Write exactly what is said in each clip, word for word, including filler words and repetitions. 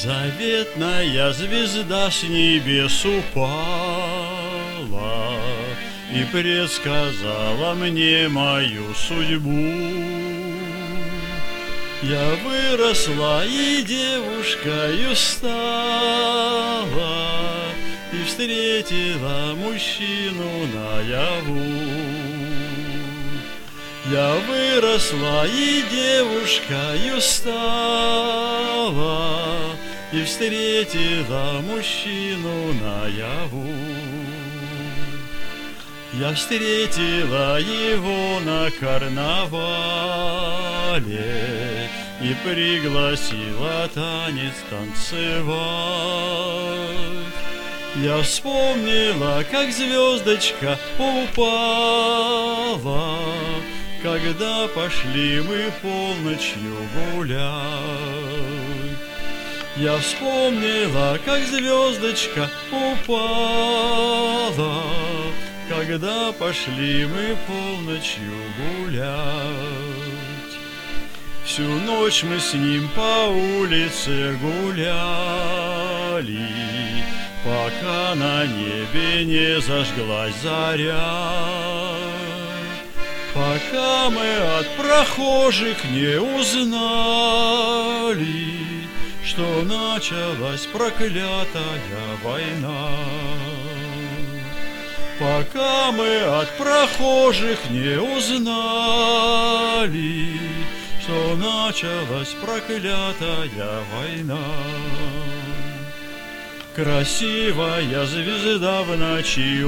Заветная звезда с небес упала и предсказала мне мою судьбу. Я выросла и девушкою стала, и встретила мужчину наяву. Я выросла и девушкою стала, и встретила мужчину наяву. Я встретила его на карнавале и пригласила танец танцевать. Я вспомнила, как звездочка упала, когда пошли мы полночью гулять. Я вспомнила, как звездочка упала, когда пошли мы полночью гулять. Всю ночь мы с ним по улице гуляли, пока на небе не зажглась заря. Пока мы от прохожих не узнали, что началась проклятая война. Пока мы от прохожих не узнали, что началась проклятая война. Красивая звезда в ночи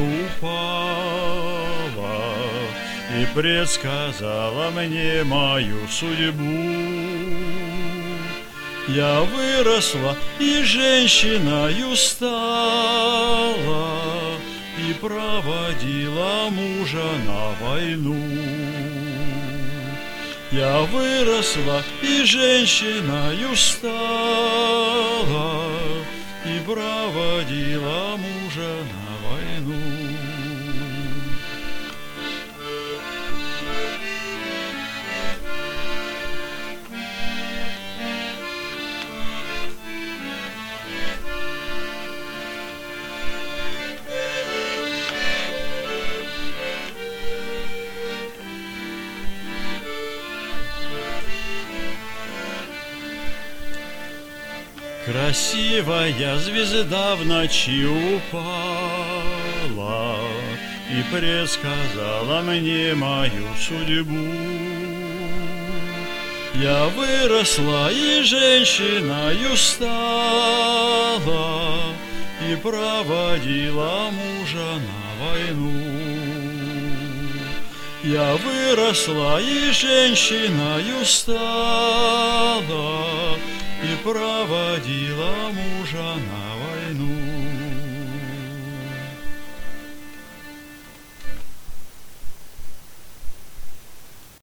упала и предсказала мне мою судьбу. Я выросла и женщиною стала, и проводила мужа на войну. Я выросла и женщиною стала, и проводила мужа на войну. Красивая звезда в ночи упала и предсказала мне мою судьбу. Я выросла и женщиною стала, и проводила мужа на войну. Я выросла и женщиною стала, и проводила мужа на войну.